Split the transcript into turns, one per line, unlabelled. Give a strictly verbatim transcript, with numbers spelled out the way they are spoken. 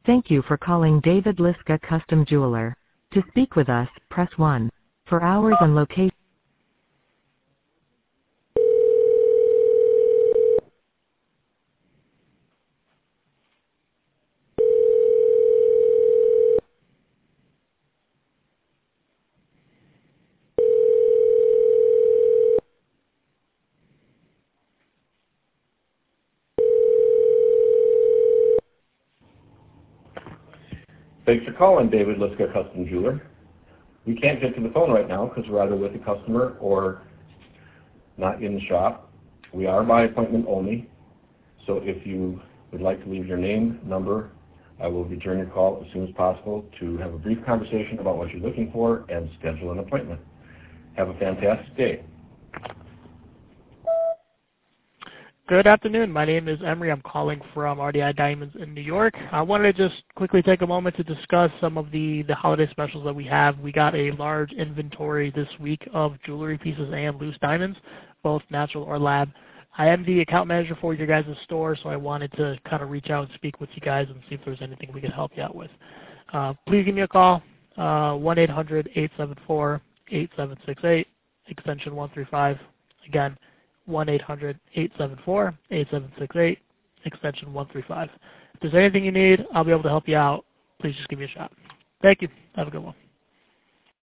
Thank you for calling David Liska Custom Jeweler. To speak with us, press one. For hours and location.
Thanks for calling David Liska Custom Jeweler. We can't get to the phone right now because we're either with a customer or not in the shop. We are by appointment only, so if you would like to leave your name, number, I will return your call as soon as possible to have a brief conversation about what you're looking for and schedule an appointment. Have a fantastic day.
Good afternoon. My name is Emery. I'm calling from R D I Diamonds in New York. I wanted to just quickly take a moment to discuss some of the, the holiday specials that we have. We got a large inventory this week of jewelry pieces and loose diamonds, both natural or lab. I am the account manager for your guys' store, so I wanted to kind of reach out and speak with you guys and see if there's anything we could help you out with. Uh, please give me a call, uh, one eight hundred, eight seven four, eight seven six eight, extension one three five. Again, one eight hundred, eight seven four, eight seven six eight, extension one three five. If there's anything you need, I'll be able to help you out. Please just give me a shot. Thank you. Have a good one.